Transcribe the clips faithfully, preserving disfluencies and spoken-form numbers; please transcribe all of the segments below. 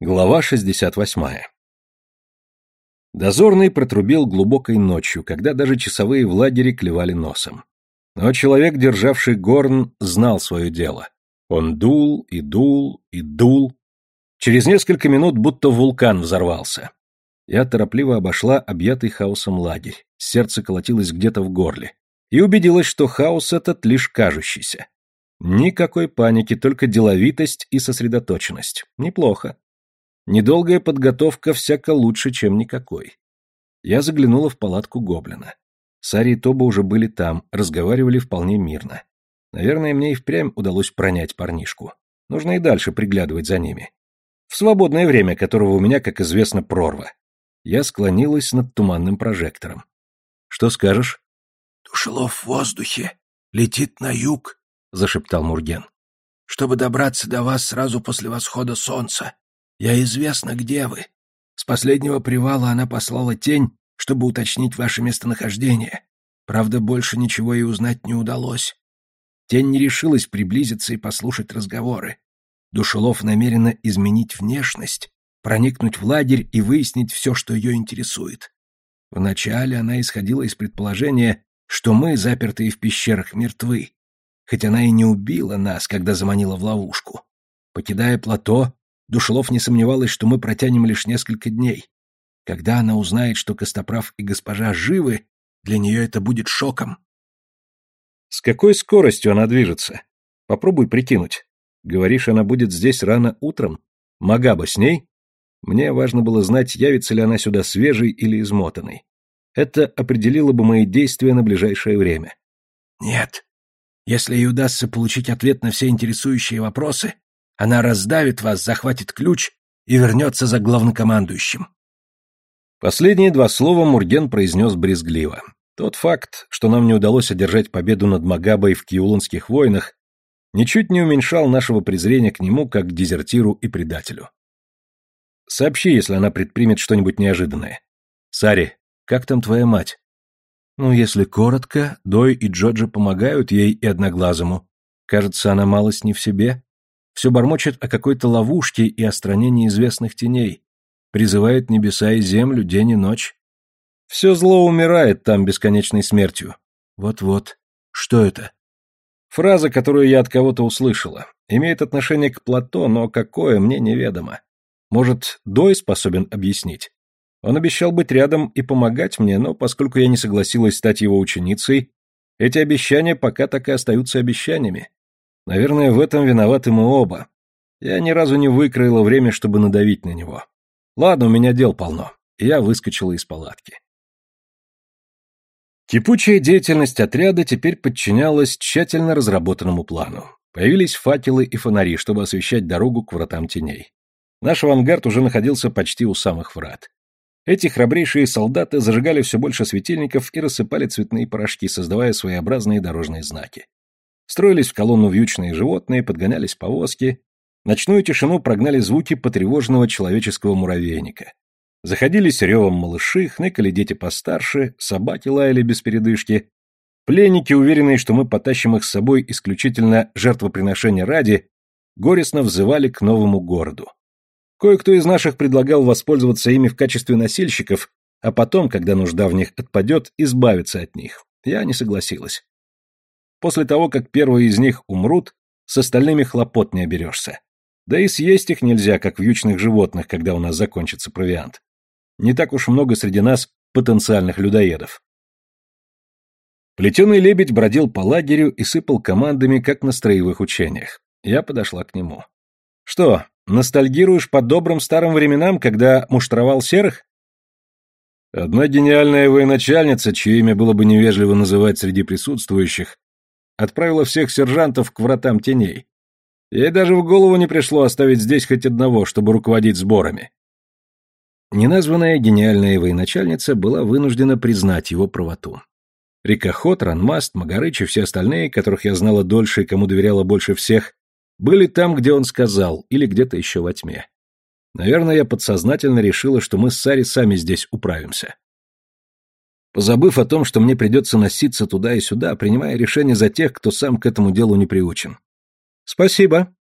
Глава шестьдесят восьмая. Дозорный протрубил глубокой ночью, когда даже часовые в лагере клевали носом. Но человек, державший горн, знал свое дело. Он дул и дул и дул. Через несколько минут будто вулкан взорвался. Я торопливо обошла объятый хаосом лагерь. Сердце колотилось где-то в горле. И убедилась, что хаос этот лишь кажущийся. Никакой паники, только деловитость и сосредоточенность. Неплохо. Недолгая подготовка всяко лучше, чем никакой. Я заглянула в палатку гоблина. Сари и Тоба уже были там, разговаривали вполне мирно. Наверное, мне и впрямь удалось пронять парнишку. Нужно и дальше приглядывать за ними. В свободное время, которого у меня, как известно, прорва. Я склонилась над туманным прожектором. «Что скажешь?» «Душелов в воздухе. Летит на юг», — зашептал Мурген. «Чтобы добраться до вас сразу после восхода солнца. Я известна, где вы. С последнего привала она послала тень, чтобы уточнить ваше местонахождение. Правда, больше ничего и узнать не удалось. Тень не решилась приблизиться и послушать разговоры. Душелов намерена изменить внешность, проникнуть в лагерь и выяснить все, что ее интересует. Вначале она исходила из предположения, что мы, запертые в пещерах, мертвы. Хоть она и не убила нас, когда заманила в ловушку. Покидая плато, Душелов не сомневалась, что мы протянем лишь несколько дней. Когда она узнает, что Костоправ и госпожа живы, для нее это будет шоком. С какой скоростью она движется? Попробуй прикинуть. Говоришь, она будет здесь рано утром? Магаба с ней? Мне важно было знать, явится ли она сюда свежей или измотанной. Это определило бы мои действия на ближайшее время. Нет. Если ей удастся получить ответ на все интересующие вопросы, она раздавит вас, захватит ключ и вернется за главнокомандующим. Последние два слова Мурген произнес брезгливо. Тот факт, что нам не удалось одержать победу над Магабой в Киуланских войнах, ничуть не уменьшал нашего презрения к нему как к дезертиру и предателю. Сообщи, если она предпримет что-нибудь неожиданное. Сари, как там твоя мать? Ну, если коротко, Дой и Джоджи помогают ей и Одноглазому. Кажется, она малость не в себе. Все бормочет о какой-то ловушке и о стране неизвестных теней. Призывает небеса и землю день и ночь. Все зло умирает там бесконечной смертью. Вот-вот. Что это? Фраза, которую я от кого-то услышала. Имеет отношение к плато, но какое, мне неведомо. Может, Дой способен объяснить? Он обещал быть рядом и помогать мне, но поскольку я не согласилась стать его ученицей, эти обещания пока так и остаются обещаниями. Наверное, в этом виноваты мы оба. Я ни разу не выкроила время, чтобы надавить на него. Ладно, у меня дел полно. И я выскочила из палатки. Кипучая деятельность отряда теперь подчинялась тщательно разработанному плану. Появились факелы и фонари, чтобы освещать дорогу к вратам теней. Наш авангард уже находился почти у самых врат. Эти храбрейшие солдаты зажигали все больше светильников и рассыпали цветные порошки, создавая своеобразные дорожные знаки. Строились в колонну вьючные животные, подгонялись повозки. Ночную тишину прогнали звуки потревоженного человеческого муравейника. Заходились ревом малыши, хныкали дети постарше, собаки лаяли без передышки. Пленники, уверенные, что мы потащим их с собой исключительно жертвоприношения ради, горестно взывали к новому городу. Кое-кто из наших предлагал воспользоваться ими в качестве носильщиков, а потом, когда нужда в них отпадет, избавиться от них. Я не согласилась. После того, как первые из них умрут, с остальными хлопот не оберешься. Да и съесть их нельзя, как вьючных животных, когда у нас закончится провиант. Не так уж много среди нас потенциальных людоедов. Плетеный лебедь бродил по лагерю и сыпал командами, как на строевых учениях. Я подошла к нему. «Что, ностальгируешь по добрым старым временам, когда муштровал серых?» Одна гениальная военачальница, чье имя было бы невежливо называть среди присутствующих, отправила всех сержантов к вратам теней. Ей даже в голову не пришло оставить здесь хоть одного, чтобы руководить сборами. Неназванная гениальная военачальница была вынуждена признать его правоту. Рикоход, Ранмаст, Магарыч и все остальные, которых я знала дольше и кому доверяла больше всех, были там, где он сказал, или где-то еще во тьме. Наверное, я подсознательно решила, что мы с Сари сами здесь управимся. Позабыв о том, что мне придется носиться туда и сюда, принимая решение за тех, кто сам к этому делу не приучен. «Спасибо».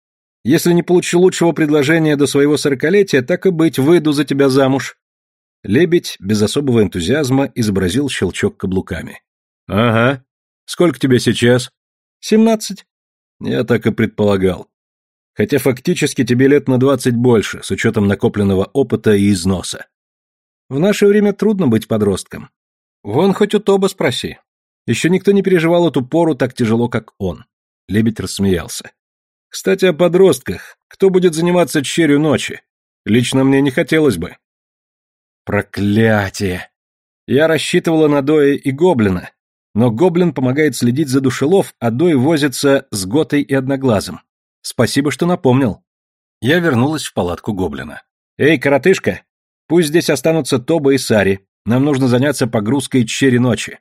Если не получу лучшего предложения до своего сорокалетия, так и быть, выйду за тебя замуж». Лебедь без особого энтузиазма изобразил щелчок каблуками. «Ага. Сколько тебе сейчас?» «Семнадцать». «Я так и предполагал. Хотя фактически тебе лет на двадцать больше, с учетом накопленного опыта и износа. В наше время трудно быть подростком. Вон хоть у Тоба спроси. Еще никто не переживал эту пору так тяжело, как он». Лебедь рассмеялся. «Кстати, о подростках. Кто будет заниматься черью ночи? Лично мне не хотелось бы». «Проклятие! Я рассчитывала на Доя и Гоблина, но Гоблин помогает следить за душелов, а Дой возится с Готой и Одноглазым. Спасибо, что напомнил». Я вернулась в палатку Гоблина. «Эй, коротышка, пусть здесь останутся Тоба и Сари. Нам нужно заняться погрузкой черри ночи».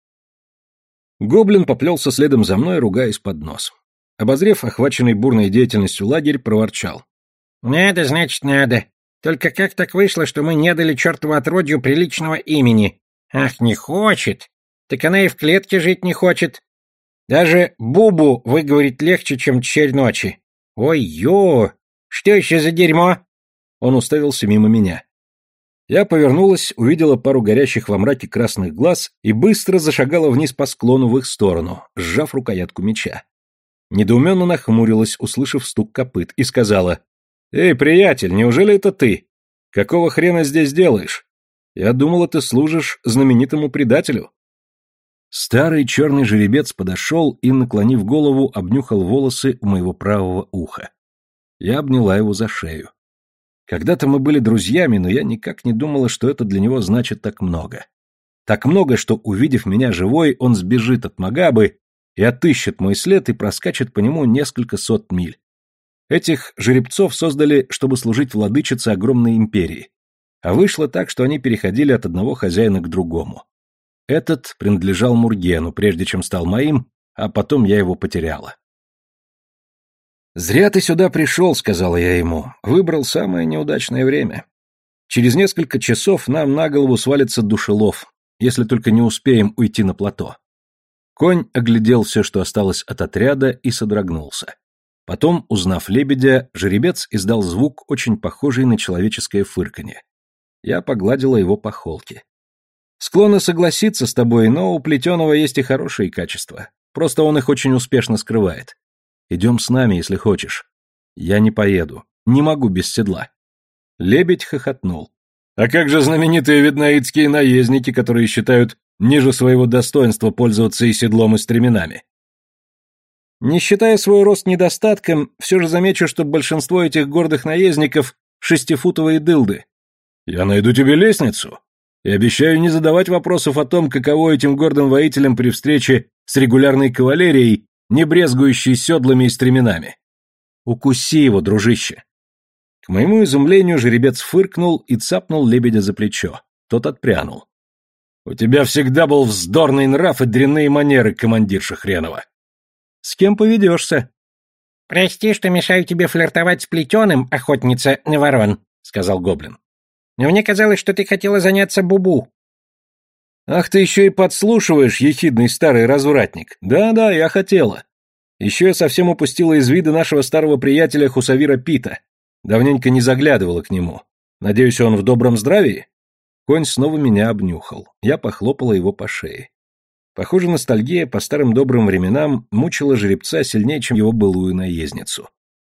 Гоблин поплелся следом за мной, ругаясь под нос. Обозрев охваченный бурной деятельностью лагерь, проворчал. «Надо, значит, надо. Только как так вышло, что мы не дали чертову отродью приличного имени? Ах, не хочет. Так она и в клетке жить не хочет. Даже Бубу выговорить легче, чем черь ночи. Ой-ё! Что еще за дерьмо?» Он уставился мимо меня. Я повернулась, увидела пару горящих во мраке красных глаз и быстро зашагала вниз по склону в их сторону, сжав рукоятку меча. Недоуменно нахмурилась, услышав стук копыт, и сказала: «Эй, приятель, неужели это ты? Какого хрена здесь делаешь? Я думала, ты служишь знаменитому предателю». Старый черный жеребец подошел и, наклонив голову, обнюхал волосы у моего правого уха. Я обняла его за шею. Когда-то мы были друзьями, но я никак не думала, что это для него значит так много. Так много, что, увидев меня живой, он сбежит от Магабы и отыщет мой след и проскачет по нему несколько сот миль. Этих жеребцов создали, чтобы служить владычице огромной империи. А вышло так, что они переходили от одного хозяина к другому. Этот принадлежал Мургену, прежде чем стал моим, а потом я его потеряла. «Зря ты сюда пришел», — сказала я ему. «Выбрал самое неудачное время. Через несколько часов нам на голову свалится душелов, если только не успеем уйти на плато». Конь оглядел все, что осталось от отряда, и содрогнулся. Потом, узнав лебедя, жеребец издал звук, очень похожий на человеческое фырканье. Я погладила его по холке. «Склонна согласиться с тобой, но у плетеного есть и хорошие качества. Просто он их очень успешно скрывает. Идем с нами, если хочешь». «Я не поеду. Не могу без седла». Лебедь хохотнул. «А как же знаменитые виднаитские наездники, которые считают ниже своего достоинства пользоваться и седлом, и стременами?» «Не считая свой рост недостатком, все же замечу, что большинство этих гордых наездников — шестифутовые дылды». «Я найду тебе лестницу и обещаю не задавать вопросов о том, каково этим гордым воителям при встрече с регулярной кавалерией, не брезгующей седлами и стременами. Укуси его, дружище». К моему изумлению жеребец фыркнул и цапнул лебедя за плечо. Тот отпрянул. «У тебя всегда был вздорный нрав и дрянные манеры, командирша хренова». «С кем поведешься?» «Прости, что мешаю тебе флиртовать с плетеным, охотница на ворон», — сказал гоблин. «Но мне казалось, что ты хотела заняться Бубу». «Ах, ты еще и подслушиваешь, ехидный старый развратник. Да-да, я хотела. Еще я совсем упустила из вида нашего старого приятеля Хусавира Пита. Давненько не заглядывала к нему. Надеюсь, он в добром здравии?» Конь снова меня обнюхал. Я похлопала его по шее. Похоже, ностальгия по старым добрым временам мучила жеребца сильнее, чем его былую наездницу.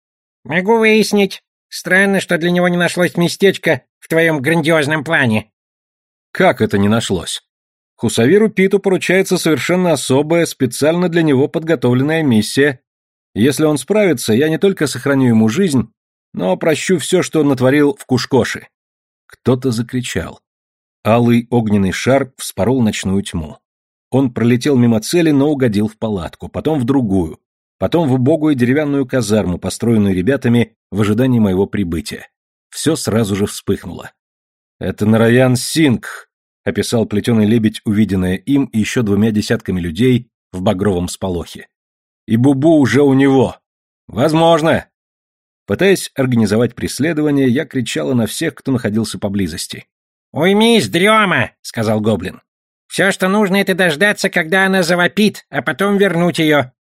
«Могу выяснить. Странно, что для него не нашлось местечка в твоем грандиозном плане». «Как это не нашлось? Хусавиру Питу поручается совершенно особая, специально для него подготовленная миссия. Если он справится, я не только сохраню ему жизнь, но прощу все, что он натворил в Кушкоши». Кто-то закричал. Алый огненный шар вспорол ночную тьму. Он пролетел мимо цели, но угодил в палатку, потом в другую, потом в убогую деревянную казарму, построенную ребятами в ожидании моего прибытия. Все сразу же вспыхнуло. «Это Нараян Сингх», — описал плетеный лебедь, увиденное им и еще двумя десятками людей в багровом сполохе. «И Бубу уже у него. Возможно». Пытаясь организовать преследование, я кричала на всех, кто находился поблизости. «Уймись, дрема!» — сказал гоблин. «Все, что нужно, это дождаться, когда она завопит, а потом вернуть ее».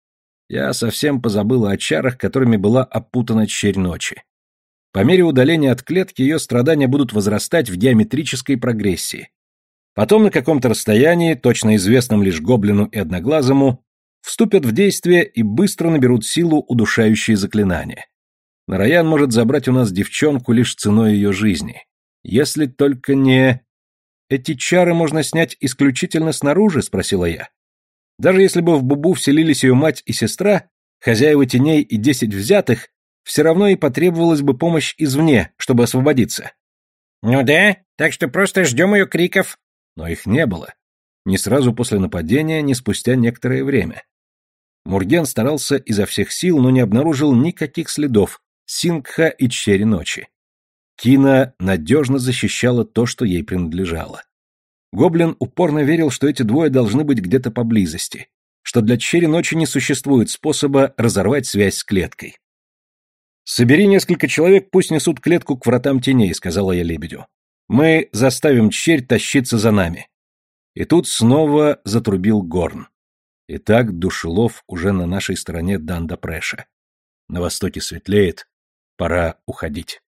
Я совсем позабыла о чарах, которыми была опутана черь ночи. По мере удаления от клетки ее страдания будут возрастать в геометрической прогрессии. Потом на каком-то расстоянии, точно известном лишь гоблину и одноглазому, вступят в действие и быстро наберут силу удушающие заклинания. Нараян может забрать у нас девчонку лишь ценой ее жизни. Если только не... «Эти чары можно снять исключительно снаружи?» — спросила я. «Даже если бы в Бубу вселились ее мать и сестра, хозяева теней и десять взятых, все равно и потребовалась бы помощь извне, чтобы освободиться». «Ну да, так что просто ждем ее криков». Но их не было. Ни сразу после нападения, ни спустя некоторое время. Мурген старался изо всех сил, но не обнаружил никаких следов Сингха и Черри ночи. Кина надежно защищала то, что ей принадлежало. Гоблин упорно верил, что эти двое должны быть где-то поблизости, что для Черри ночи не существует способа разорвать связь с клеткой. «Собери несколько человек, пусть несут клетку к вратам теней», — сказала я лебедю. «Мы заставим Черь тащиться за нами». И тут снова затрубил горн. Итак, Душелов уже на нашей стороне Данда Преша. На востоке светлеет, пора уходить.